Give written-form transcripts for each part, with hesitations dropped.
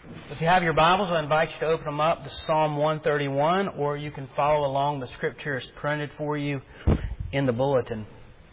If you have your Bibles, I invite you to open them up to Psalm 131, or you can follow along. The Scripture is printed for you in the bulletin.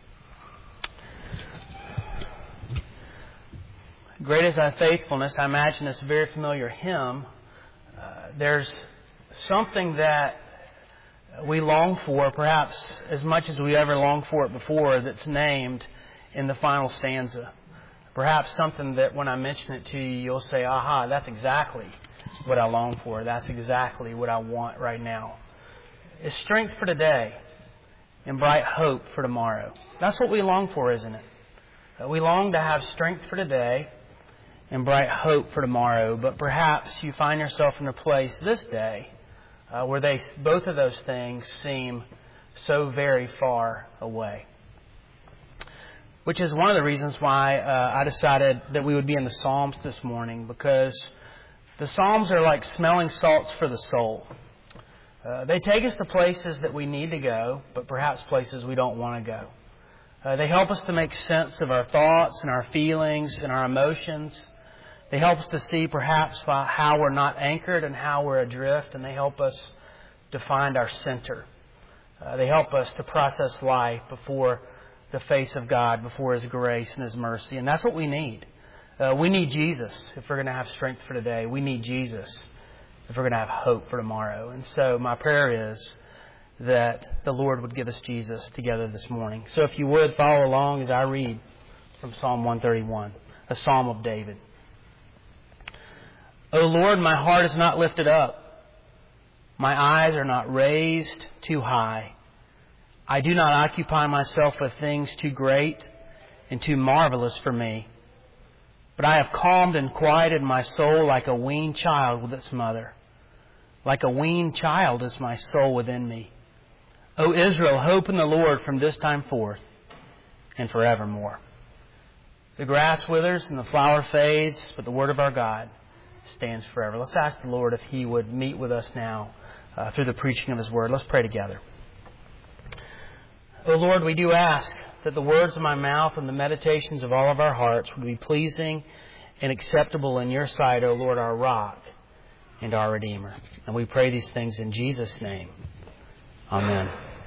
Great is thy faithfulness. I imagine it's a very familiar hymn. There's something that we long for, perhaps as much as we ever longed for it before, that's named in the final stanza. Perhaps something that when I mention it to you, you'll say, aha, that's exactly what I long for. That's exactly what I want right now. It's strength for today and bright hope for tomorrow. That's what we long for, isn't it? We long to have strength for today and bright hope for tomorrow. But perhaps you find yourself in a place this day where both of those things seem so very far away. Which is one of the reasons why I decided that we would be in the Psalms this morning, because the Psalms are like smelling salts for the soul. They take us to places that we need to go, but perhaps places we don't want to go. They help us to make sense of our thoughts and our feelings and our emotions. They help us to see perhaps how we're not anchored and how we're adrift, and they help us to find our center. They help us to process life before the face of God, before His grace and His mercy. And that's what we need. We need Jesus if we're going to have strength for today. We need Jesus if we're going to have hope for tomorrow. And so my prayer is that the Lord would give us Jesus together this morning. So if you would, follow along as I read from Psalm 131, a psalm of David. O Lord, my heart is not lifted up. My eyes are not raised too high. I do not occupy myself with things too great and too marvelous for me. But I have calmed and quieted my soul like a weaned child with its mother. Like a weaned child is my soul within me. O Israel, hope in the Lord from this time forth and forevermore. The grass withers and the flower fades, but the word of our God stands forever. Let's ask the Lord if He would meet with us now through the preaching of His word. Let's pray together. O Lord, we do ask that the words of my mouth and the meditations of all of our hearts would be pleasing and acceptable in Your sight, O Lord, our rock and our Redeemer. And we pray these things in Jesus' name. Amen.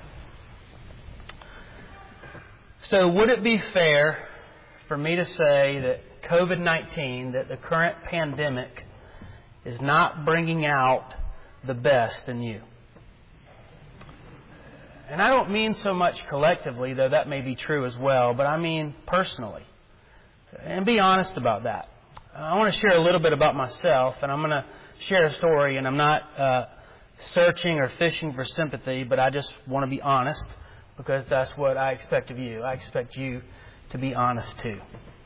So would it be fair for me to say that COVID-19, that the current pandemic, is not bringing out the best in you? And I don't mean so much collectively, though that may be true as well, but I mean personally. And be honest about that. I want to share a little bit about myself, and I'm going to share a story, and I'm not searching or fishing for sympathy, but I just want to be honest, because that's what I expect of you. I expect you to be honest too.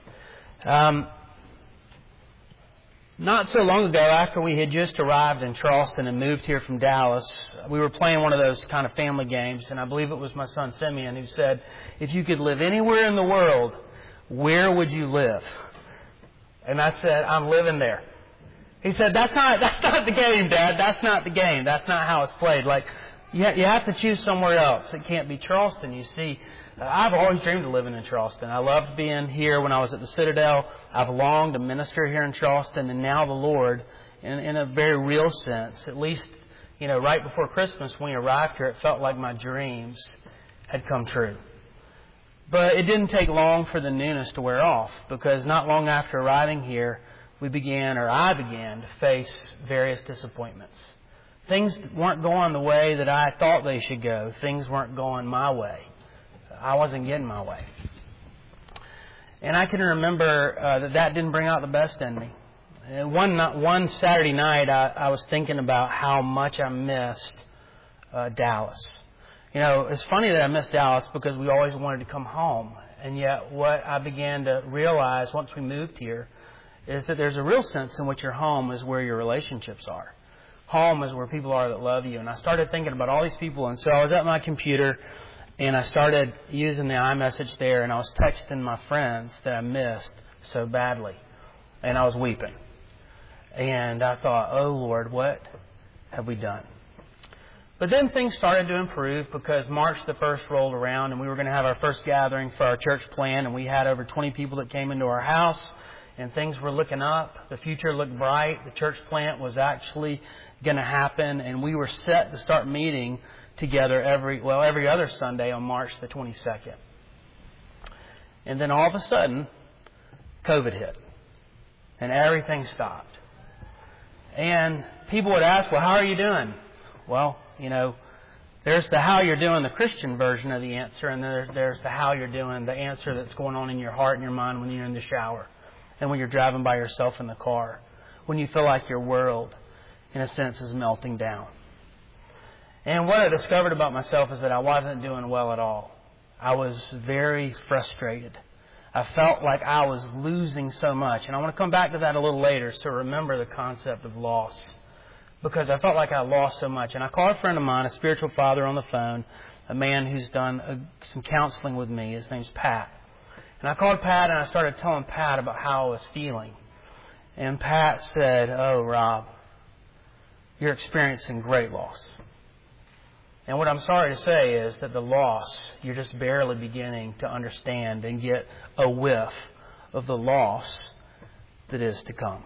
Not so long ago, after we had just arrived in Charleston and moved here from Dallas, we were playing one of those kind of family games, and I believe it was my son Simeon who said, if you could live anywhere in the world, where would you live? And I said, I'm living there. He said, that's not the game, Dad. That's not the game. That's not how it's played. Like, you have to choose somewhere else. It can't be Charleston. You see, I've always dreamed of living in Charleston. I loved being here when I was at the Citadel. I've longed to minister here in Charleston, and now the Lord, in a very real sense, at least, right before Christmas when we arrived here, it felt like my dreams had come true. But it didn't take long for the newness to wear off, because not long after arriving here, I began to face various disappointments. Things weren't going the way that I thought they should go. Things weren't going my way. I wasn't getting my way. And I can remember that didn't bring out the best in me. And one Saturday night, I was thinking about how much I missed Dallas. It's funny that I missed Dallas because we always wanted to come home. And yet what I began to realize once we moved here is that there's a real sense in which your home is where your relationships are. Home is where people are that love you. And I started thinking about all these people. And so I was at my computer, and I started using the iMessage there, and I was texting my friends that I missed so badly. And I was weeping. And I thought, oh, Lord, what have we done? But then things started to improve because March the 1st rolled around, and we were going to have our first gathering for our church plan, and we had over 20 people that came into our house. and things were looking up. The future looked bright. The church plant was actually going to happen, and we were set to start meeting together every other Sunday on March the 22nd. And then all of a sudden, COVID hit, and everything stopped. And people would ask, well, how are you doing? Well, there's the how you're doing, the Christian version of the answer, and there's the how you're doing, the answer that's going on in your heart and your mind when you're in the shower and when you're driving by yourself in the car, when you feel like your world, in a sense, is melting down. And what I discovered about myself is that I wasn't doing well at all. I was very frustrated. I felt like I was losing so much. And I want to come back to that a little later, so remember the concept of loss. Because I felt like I lost so much. And I called a friend of mine, a spiritual father, on the phone, a man who's done some counseling with me. His name's Pat. And I called Pat and I started telling Pat about how I was feeling. And Pat said, "Oh, Rob, you're experiencing great loss." And what I'm sorry to say is that the loss, you're just barely beginning to understand and get a whiff of the loss that is to come.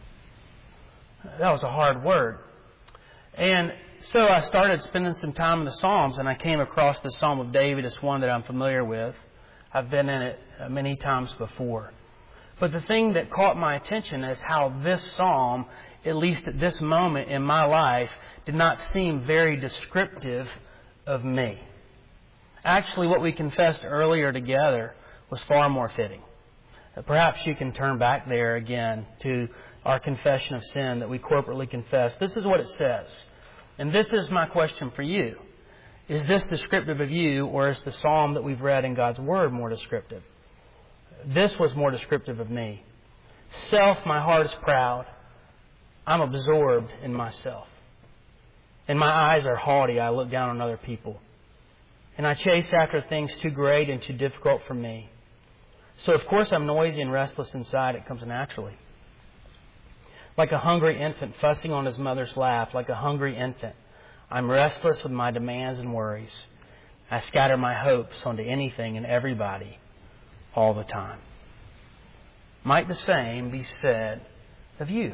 That was a hard word. And so I started spending some time in the Psalms, and I came across the Psalm of David. It's one that I'm familiar with. I've been in it many times before. But the thing that caught my attention is how this psalm, at least at this moment in my life, did not seem very descriptive of me. Actually, what we confessed earlier together was far more fitting. Perhaps you can turn back there again to our confession of sin that we corporately confess. This is what it says. And this is my question for you. Is this descriptive of you, or is the psalm that we've read in God's Word more descriptive? This was more descriptive of me. Self, my heart is proud. I'm absorbed in myself. And my eyes are haughty. I look down on other people. And I chase after things too great and too difficult for me. So, of course, I'm noisy and restless inside. It comes naturally. Like a hungry infant fussing on his mother's lap, like a hungry infant, I'm restless with my demands and worries. I scatter my hopes onto anything and everybody all the time. Might the same be said of you?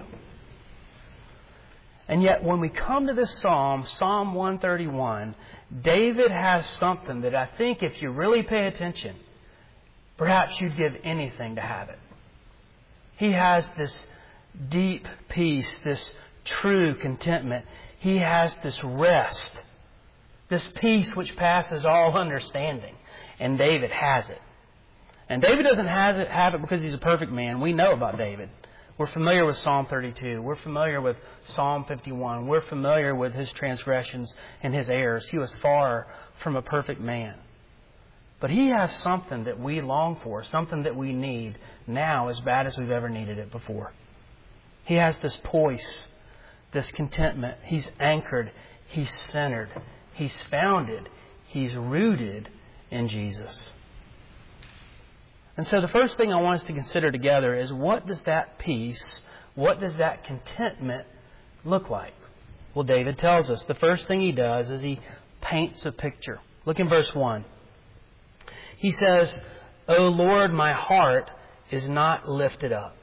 And yet when we come to this psalm, Psalm 131, David has something that I think if you really pay attention, perhaps you'd give anything to have it. He has this deep peace, this true contentment. He has this rest, this peace which passes all understanding. And David has it. And David doesn't have it because he's a perfect man. We know about David. We're familiar with Psalm 32. We're familiar with Psalm 51. We're familiar with his transgressions and his errors. He was far from a perfect man. But he has something that we long for, something that we need now as bad as we've ever needed it before. He has this poise, this contentment. He's anchored. He's centered. He's founded. He's rooted in Jesus. And so the first thing I want us to consider together is, what does that peace, what does that contentment look like? Well, David tells us. The first thing he does is he paints a picture. Look in verse 1. He says, "O Lord, my heart is not lifted up."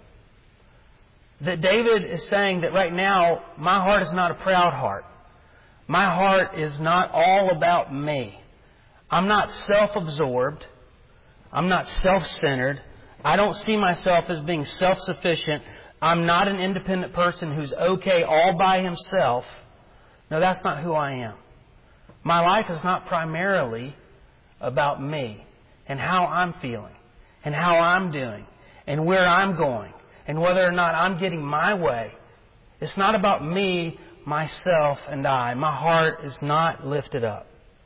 That David is saying that right now, my heart is not a proud heart. My heart is not all about me. I'm not self-absorbed. I'm not self-centered. I don't see myself as being self-sufficient. I'm not an independent person who's okay all by himself. No, that's not who I am. My life is not primarily about me and how I'm feeling and how I'm doing and where I'm going and whether or not I'm getting my way. It's not about me, myself, and I. My heart is not lifted up.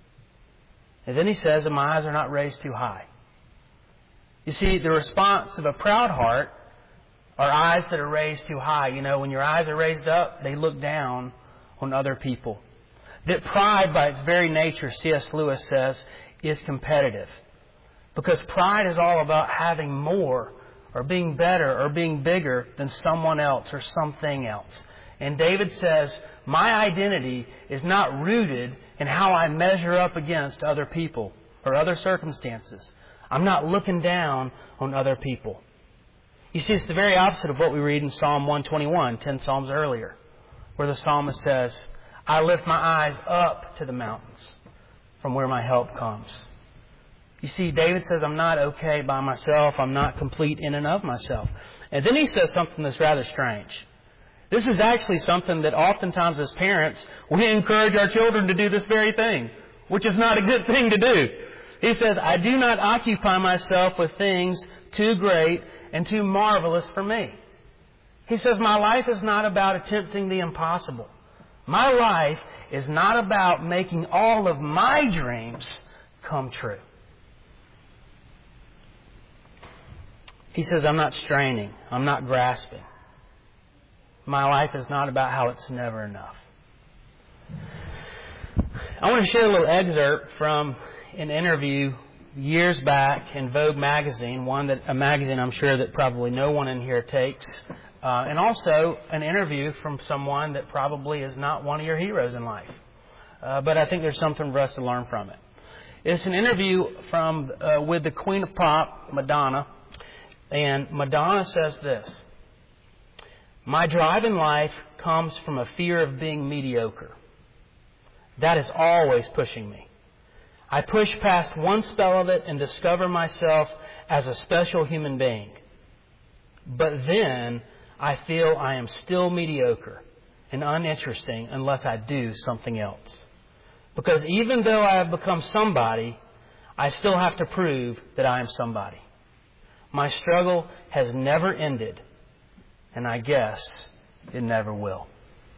And then he says that my eyes are not raised too high. You see, the response of a proud heart are eyes that are raised too high. You know, when your eyes are raised up, they look down on other people. That pride, by its very nature, C.S. Lewis says, is competitive. Because pride is all about having more or being better or being bigger than someone else or something else. And David says, my identity is not rooted in how I measure up against other people or other circumstances. I'm not looking down on other people. You see, it's the very opposite of what we read in Psalm 121, 10 Psalms earlier, where the psalmist says, I lift my eyes up to the mountains from where my help comes. You see, David says, I'm not okay by myself. I'm not complete in and of myself. And then he says something that's rather strange. This is actually something that oftentimes as parents, we encourage our children to do this very thing, which is not a good thing to do. He says, I do not occupy myself with things too great and too marvelous for me. He says, my life is not about attempting the impossible. My life is not about making all of my dreams come true. He says, I'm not straining. I'm not grasping. My life is not about how it's never enough. I want to share a little excerpt from an interview years back in Vogue magazine, a magazine I'm sure that probably no one in here takes, and also an interview from someone that probably is not one of your heroes in life. But I think there's something for us to learn from it. It's an interview with the Queen of Pop, Madonna, and Madonna says this: my drive in life comes from a fear of being mediocre. That is always pushing me. I push past one spell of it and discover myself as a special human being. But then I feel I am still mediocre and uninteresting unless I do something else. Because even though I have become somebody, I still have to prove that I am somebody. My struggle has never ended, and I guess it never will.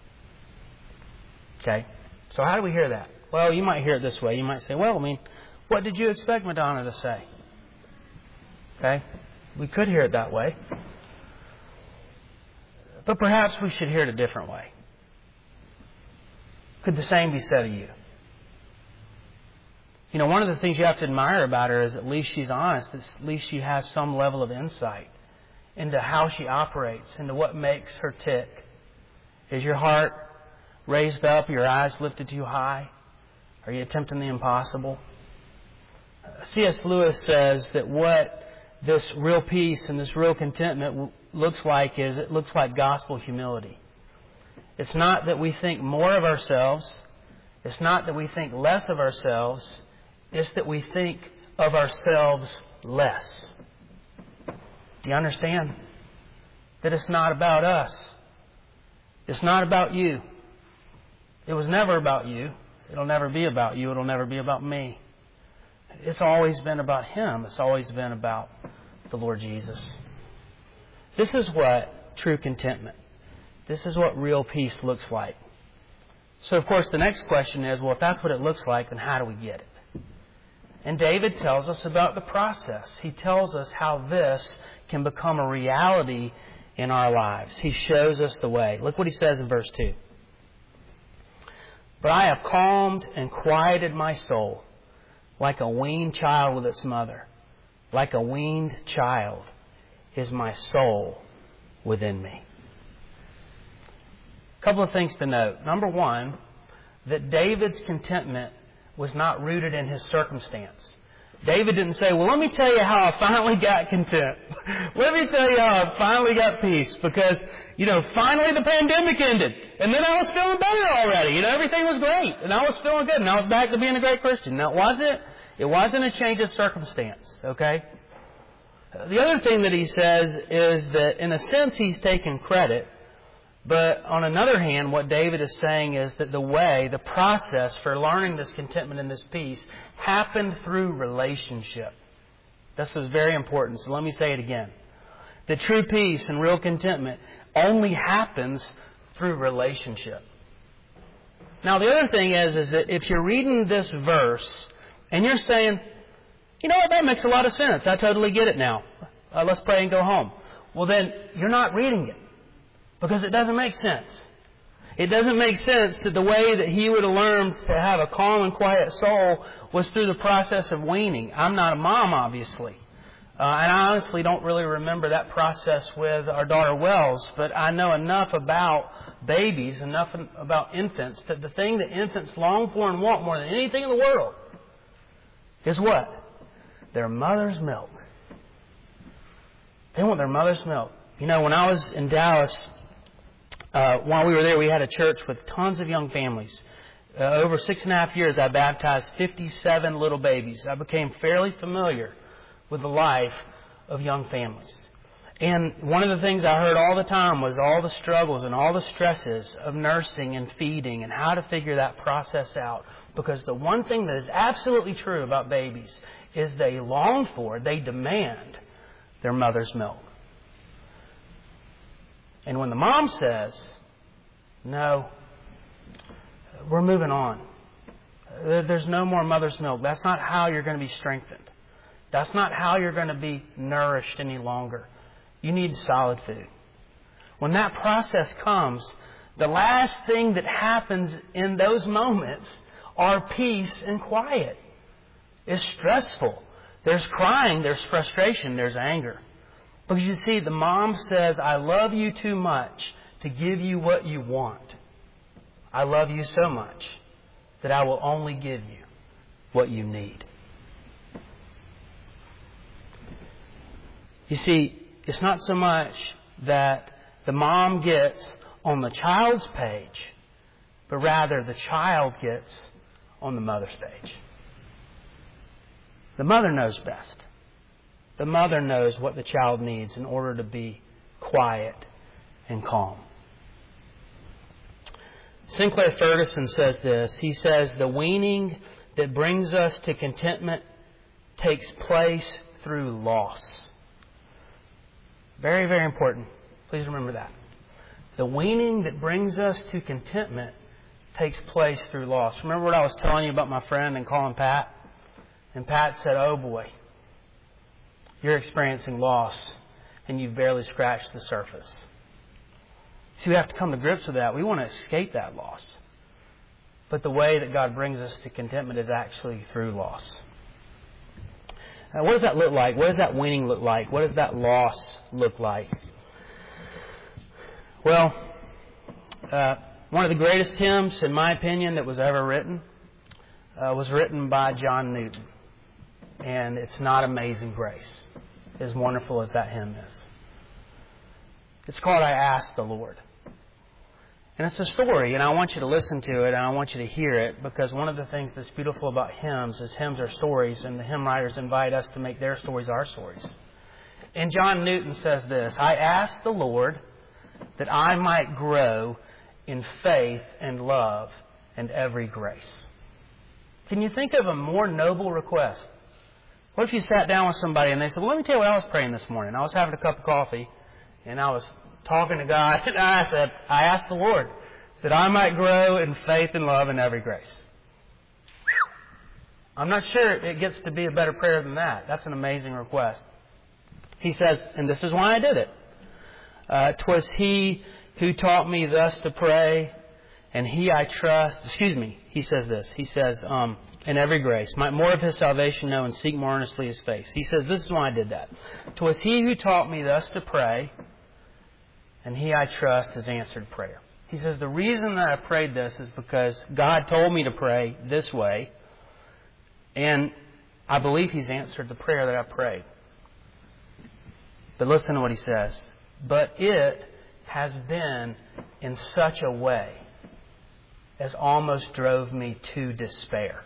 Okay? So how do we hear that? Well, you might hear it this way. You might say, well, what did you expect Madonna to say? Okay? We could hear it that way. But perhaps we should hear it a different way. Could the same be said of you? You know, one of the things you have to admire about her is at least she's honest. At least she has some level of insight into how she operates, into what makes her tick. Is your heart raised up, your eyes lifted too high? Are you attempting the impossible? C.S. Lewis says that what this real peace and this real contentment looks like is it looks like gospel humility. It's not that we think more of ourselves. It's not that we think less of ourselves. It's that we think of ourselves less. Do you understand? That it's not about us. It's not about you. It was never about you. It'll never be about you. It'll never be about me. It's always been about Him. It's always been about the Lord Jesus. This is what true contentment, this is what real peace looks like. So, of course, the next question is, well, if that's what it looks like, then how do we get it? And David tells us about the process. He tells us how this can become a reality in our lives. He shows us the way. Look what he says in verse 2. But I have calmed and quieted my soul like a weaned child with its mother. Like a weaned child is my soul within me. A couple of things to note. Number one, that David's contentment was not rooted in his circumstance. David didn't say, well, let me tell you how I finally got content. Let me tell you how I finally got peace. Because, finally the pandemic ended. And then I was feeling better already. Everything was great. And I was feeling good. And I was back to being a great Christian. Now, it wasn't a change of circumstance. Okay? The other thing that he says is that, in a sense, he's taking credit. But on another hand, what David is saying is that the process for learning this contentment and this peace happened through relationship. This is very important, so let me say it again. The true peace and real contentment only happens through relationship. Now, the other thing is that if you're reading this verse and you're saying, you know what, that makes a lot of sense. I totally get it now. Let's pray and go home. Well, then you're not reading it. Because it doesn't make sense. It doesn't make sense that the way that he would have learned to have a calm and quiet soul was through the process of weaning. I'm not a mom, obviously. And I honestly don't really remember that process with our daughter Wells. But I know enough about babies, enough about infants, that the thing that infants long for and want more than anything in the world is what? Their mother's milk. They want their mother's milk. You know, when I was in Dallas, while we were there, we had a church with tons of young families. Over 6.5 years, I baptized 57 little babies. I became fairly familiar with the life of young families. And one of the things I heard all the time was all the struggles and all the stresses of nursing and feeding and how to figure that process out. Because the one thing that is absolutely true about babies is they long for, they demand their mother's milk. And when the mom says, no, we're moving on. There's no more mother's milk. That's not how you're going to be strengthened. That's not how you're going to be nourished any longer. You need solid food. When that process comes, the last thing that happens in those moments are peace and quiet. It's stressful. There's crying, there's frustration, there's anger. Because you see, the mom says, I love you too much to give you what you want. I love you so much that I will only give you what you need. You see, it's not so much that the mom gets on the child's page, but rather the child gets on the mother's page. The mother knows best. The mother knows what the child needs in order to be quiet and calm. Sinclair Ferguson says this. He says, the weaning that brings us to contentment takes place through loss. Very, very important. Please remember that. The weaning that brings us to contentment takes place through loss. Remember what I was telling you about my friend and calling Pat? And Pat said, oh boy, you're experiencing loss and you've barely scratched the surface. See, we have to come to grips with that. We want to escape that loss. But the way that God brings us to contentment is actually through loss. Now, what does that look like? What does that weaning look like? What does that loss look like? Well, one of the greatest hymns, in my opinion, that was ever written was written by John Newton. And it's not Amazing Grace, as wonderful as that hymn is. It's called I Asked the Lord. And it's a story, and I want you to listen to it, and I want you to hear it, because one of the things that's beautiful about hymns is hymns are stories, and the hymn writers invite us to make their stories our stories. And John Newton says this, I asked the Lord that I might grow in faith and love and every grace. Can you think of a more noble request? What if you sat down with somebody and they said, well, let me tell you what I was praying this morning. I was having a cup of coffee, and I was talking to God, and I said, I asked the Lord that I might grow in faith and love and every grace. I'm not sure it gets to be a better prayer than that. That's an amazing request. He says, and this is why I did it. 'Twas He who taught me thus to pray, and He I trust. He says this. He says, in every grace, might more of His salvation know and seek more earnestly His face. He says, this is why I did that. 'Twas He who taught me thus to pray, and He I trust has answered prayer. He says, the reason that I prayed this is because God told me to pray this way, and I believe He's answered the prayer that I prayed. But listen to what He says. But it has been in such a way as almost drove me to despair.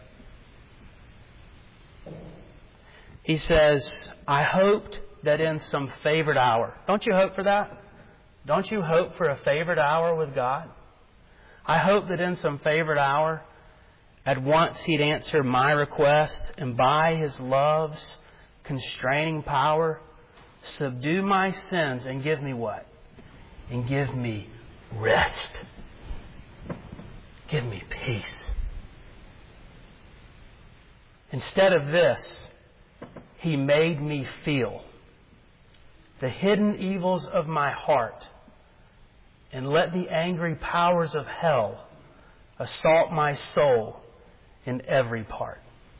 He says, I hoped that in some favored hour. Don't you hope for that? Don't you hope for a favored hour with God? I hope that in some favored hour, at once He'd answer my request, and by His love's constraining power, subdue my sins and give me what? And give me rest. Give me peace. Instead of this, He made me feel the hidden evils of my heart, and let the angry powers of hell assault my soul in every part.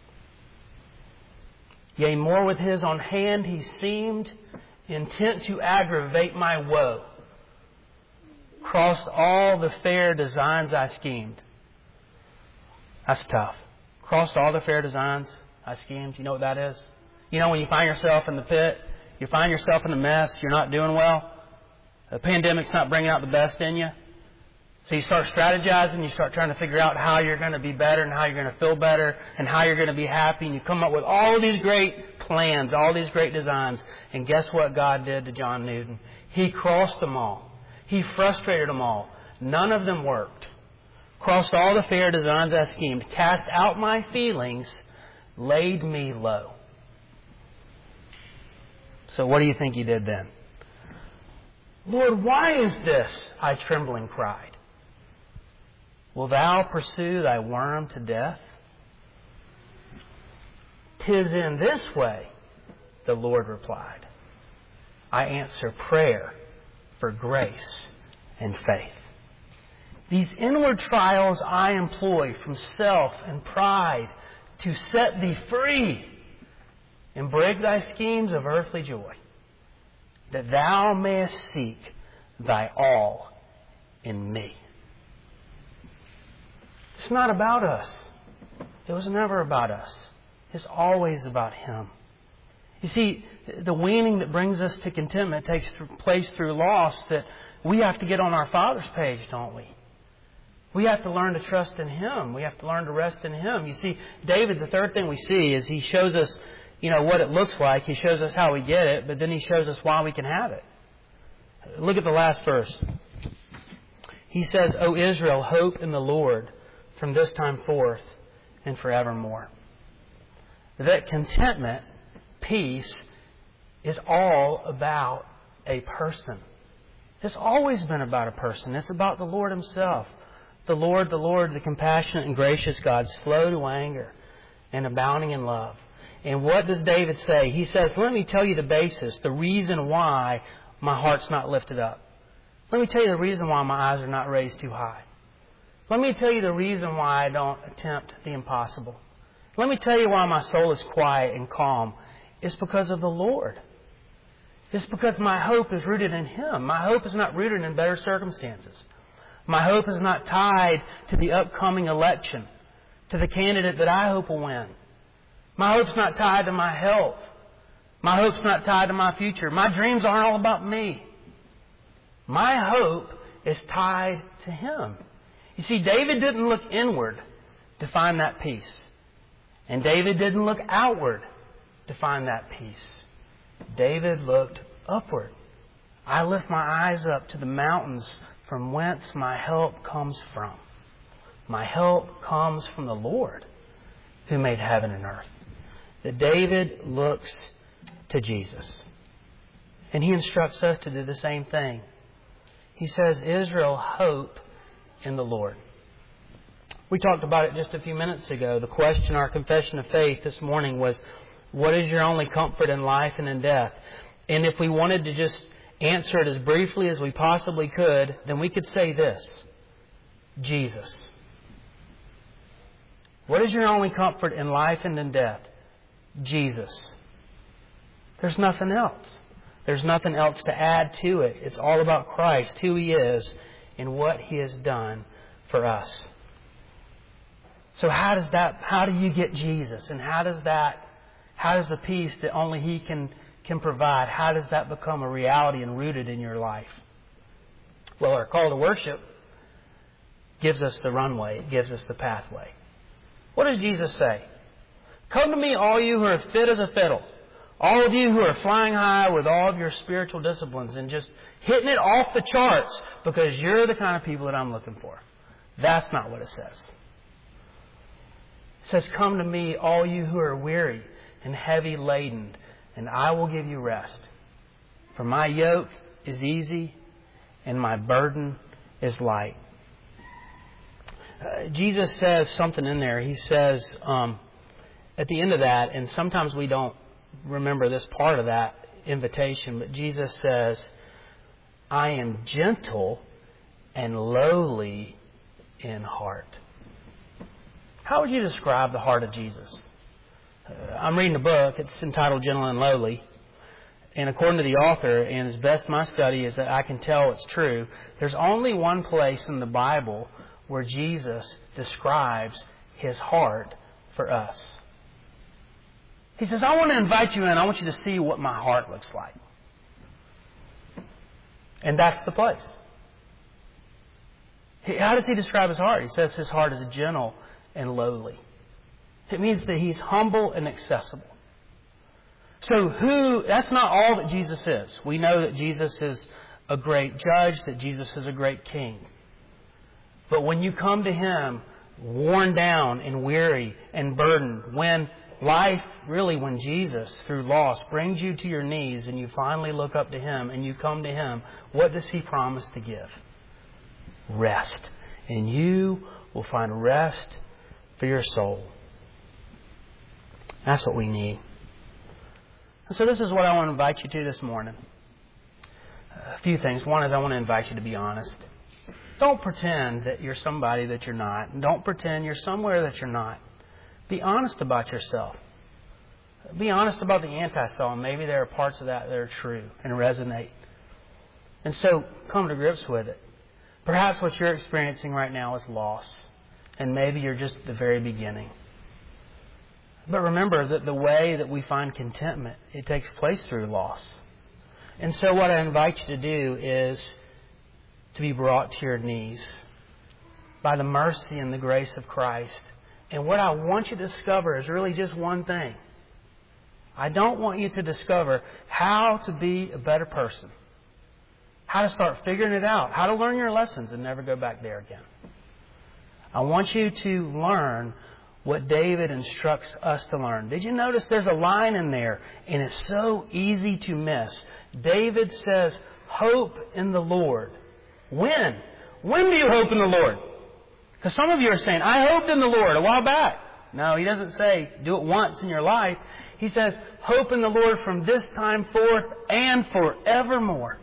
Yea, more with His own hand He seemed intent to aggravate my woe. Crossed all the fair designs I schemed. That's tough. Crossed all the fair designs I schemed. You know what that is? You know when you find yourself in the pit, You find yourself in a mess. You're not doing well. The pandemic's not bringing out the best in you. So you start strategizing. You start trying to figure out how you're going to be better and how you're going to feel better and how you're going to be happy. And you come up with all of these great plans, all these great designs. And guess what God did to John Newton? He crossed them all. He frustrated them all. None of them worked. Crossed all the fair designs I schemed. Cast out my feelings. Laid me low. So what do you think he did then? Lord, why is this? I trembling cried. Will thou pursue thy worm to death? 'Tis in this way, the Lord replied, I answer prayer for grace and faith. These inward trials I employ from self and pride to set thee free and break thy schemes of earthly joy, that thou mayest seek thy all in me. It's not about us. It was never about us. It's always about Him. You see, the weaning that brings us to contentment takes place through loss that we have to get on our Father's page, don't we? We have to learn to trust in Him. We have to learn to rest in Him. You see, David, the third thing we see is he shows us, what it looks like. He shows us how we get it, but then he shows us why we can have it. Look at the last verse. He says, O Israel, hope in the Lord from this time forth and forevermore. That contentment, peace, is all about a person. It's always been about a person. It's about the Lord Himself. The Lord, the compassionate and gracious God, slow to anger and abounding in love. And what does David say? He says, let me tell you the basis, the reason why my heart's not lifted up. Let me tell you the reason why my eyes are not raised too high. Let me tell you the reason why I don't attempt the impossible. Let me tell you why my soul is quiet and calm. It's because of the Lord. It's because my hope is rooted in Him. My hope is not rooted in better circumstances. My hope is not tied to the upcoming election, to the candidate that I hope will win. My hope's not tied to my health. My hope's not tied to my future. My dreams aren't all about me. My hope is tied to Him. You see, David didn't look inward to find that peace. And David didn't look outward to find that peace. David looked upward. I lift my eyes up to the mountains from whence my help comes from. My help comes from the Lord who made heaven and earth. That David looks to Jesus. And he instructs us to do the same thing. He says, Israel, hope in the Lord. We talked about it just a few minutes ago. The question, our confession of faith this morning was, what is your only comfort in life and in death? And if we wanted to just answer it as briefly as we possibly could, then we could say this: Jesus. What is your only comfort in life and in death? Jesus. There's nothing else. There's nothing else to add to it. It's all about Christ, who He is, and what He has done for us. So how do you get Jesus? And how does the peace that only He can provide, how does that become a reality and rooted in your life? Well, our call to worship gives us the runway. It gives us the pathway. What does Jesus say? Come to me, all you who are fit as a fiddle. All of you who are flying high with all of your spiritual disciplines and just hitting it off the charts because you're the kind of people that I'm looking for. That's not what it says. It says, come to me, all you who are weary and heavy laden, and I will give you rest. For my yoke is easy and my burden is light. Jesus says something in there. He says at the end of that, and sometimes we don't remember this part of that invitation, but Jesus says, I am gentle and lowly in heart. How would you describe the heart of Jesus? I'm reading a book. It's entitled Gentle and Lowly. And according to the author, and as best my study is that I can tell it's true, there's only one place in the Bible where Jesus describes His heart for us. He says, I want to invite you in. I want you to see what my heart looks like. And that's the place. How does he describe his heart? He says his heart is gentle and lowly. It means that he's humble and accessible. So that's not all that Jesus is. We know that Jesus is a great judge, that Jesus is a great king. But when you come to him worn down and weary and burdened, when Jesus, through loss, brings you to your knees and you finally look up to him and you come to him, what does he promise to give? Rest. And you will find rest for your soul. That's what we need. And so this is what I want to invite you to this morning. A few things. One is I want to invite you to be honest. Don't pretend that you're somebody that you're not. Don't pretend you're somewhere that you're not. Be honest about yourself. Be honest about the anti-self. Maybe there are parts of that are true and resonate. And so come to grips with it. Perhaps what you're experiencing right now is loss. And maybe you're just at the very beginning. But remember that the way that we find contentment, it takes place through loss. And so what I invite you to do is to be brought to your knees by the mercy and the grace of Christ. And what I want you to discover is really just one thing. I don't want you to discover how to be a better person. How to start figuring it out. How to learn your lessons and never go back there again. I want you to learn what David instructs us to learn. Did you notice there's a line in there, and it's so easy to miss. David says, hope in the Lord. When? When do you hope in the Lord? Because some of you are saying, I hoped in the Lord a while back. No, he doesn't say do it once in your life. He says, hope in the Lord from this time forth and forevermore.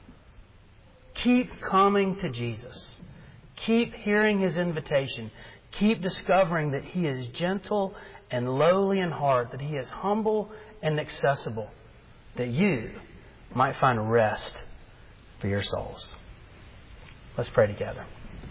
Keep coming to Jesus. Keep hearing his invitation. Keep discovering that he is gentle and lowly in heart, that he is humble and accessible, that you might find rest for your souls. Let's pray together.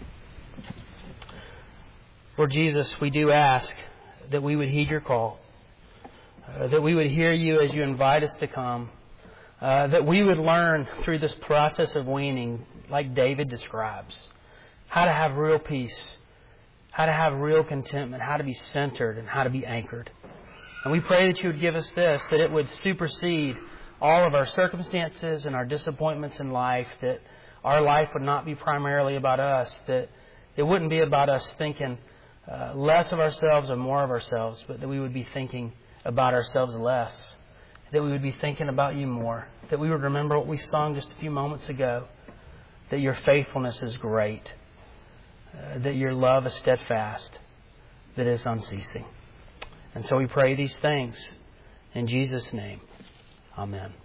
Lord Jesus, we do ask that we would heed your call, that we would hear you as you invite us to come, that we would learn through this process of weaning, like David describes, how to have real peace, how to have real contentment, how to be centered, and how to be anchored. And we pray that you would give us this, that it would supersede all of our circumstances and our disappointments in life, that our life would not be primarily about us, that it wouldn't be about us thinking less of ourselves or more of ourselves, but that we would be thinking about ourselves less, that we would be thinking about you more, that we would remember what we sung just a few moments ago, that your faithfulness is great, that your love is steadfast, that is unceasing. And so we pray these things in Jesus' name. Amen.